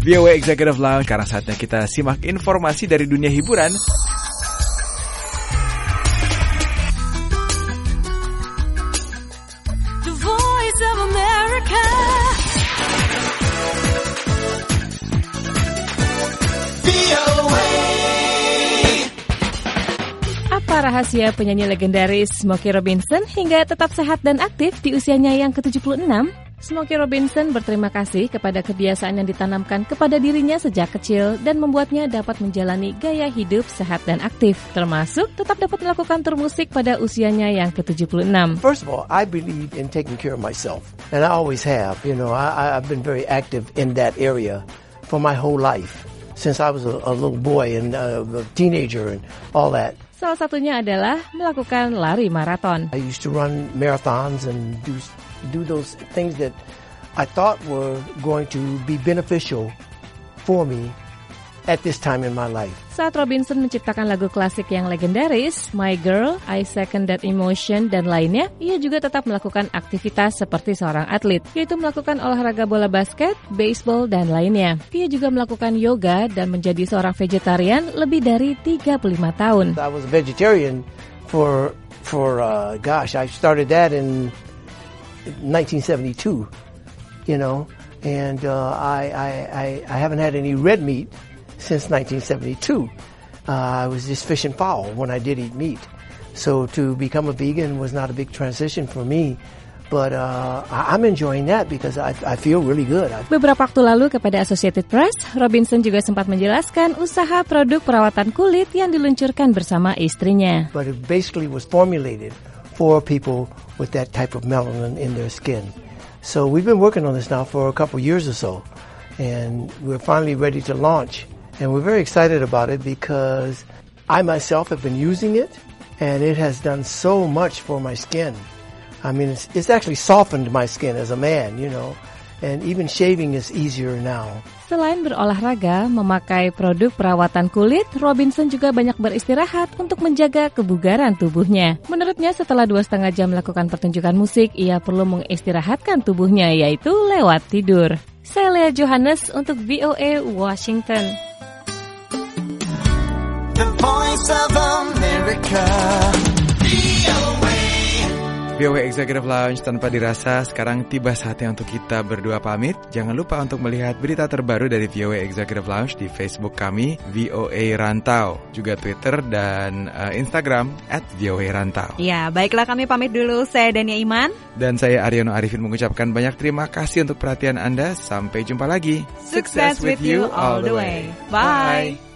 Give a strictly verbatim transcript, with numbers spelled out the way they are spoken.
V O A Executive Lounge. Sekarang saatnya kita simak informasi dari dunia hiburan. The Voice of America. V O A. Apa rahasia penyanyi legendaris Smokey Robinson hingga tetap sehat dan aktif di usianya yang ke tujuh puluh enam? Smokey Robinson berterima kasih kepada kebiasaan yang ditanamkan kepada dirinya sejak kecil dan membuatnya dapat menjalani gaya hidup sehat dan aktif, termasuk tetap dapat melakukan tur musik pada usianya yang ke tujuh puluh enam. First of all, I believe in taking care of myself, and I always have. You know, I, I've been very active in that area for my whole life, since I was a, a little boy and uh, a teenager and all that. Salah satunya adalah melakukan lari maraton. I used to run marathons and do do those things that I thought were going to be beneficial for me at this time in my life. Saat Robinson menciptakan lagu klasik yang legendaris, My Girl, I Second That Emotion, dan lainnya, ia juga tetap melakukan aktivitas seperti seorang atlet, yaitu melakukan olahraga bola basket, baseball, dan lainnya. Ia juga melakukan yoga dan menjadi seorang vegetarian lebih dari tiga puluh lima tahun. I was a vegetarian for, for uh, gosh, I started that in nineteen seventy-two, you know, and uh, I, I, I, I haven't had any red meat since nineteen seventy-two. Uh, I was just fish and fowl when I did eat meat. So to become a vegan was not a big transition for me. But uh, I'm enjoying that because I, I feel really good. Beberapa waktu lalu kepada Associated Press, Robinson juga sempat menjelaskan usaha produk perawatan kulit yang diluncurkan bersama istrinya. But it basically was formulated for people with that type of melanin in their skin. So we've been working on this now for a couple years or so. And we're finally ready to launch. And we're very excited about it because I myself have been using it, and it has done so much for my skin. I mean, it's, it's actually softened my skin as a man, you know, and even shaving is easier now. Selain berolahraga, memakai produk perawatan kulit, Robinson juga banyak beristirahat untuk menjaga kebugaran tubuhnya. Menurutnya, setelah dua setengah jam melakukan pertunjukan musik, ia perlu mengistirahatkan tubuhnya, yaitu lewat tidur. Saya Lea Johannes untuk V O A Washington. The Voice of America. V O A Executive Lounge tanpa dirasa. Sekarang tiba saatnya untuk kita berdua pamit. Jangan lupa untuk melihat berita terbaru dari V O A Executive Lounge di Facebook kami V O A Rantau, juga Twitter dan uh, Instagram at V O A Rantau. Ya, baiklah, kami pamit dulu. Saya Dania Iman dan saya Aryono Arifin mengucapkan banyak terima kasih untuk perhatian Anda. Sampai jumpa lagi. Success with you all the way. Bye.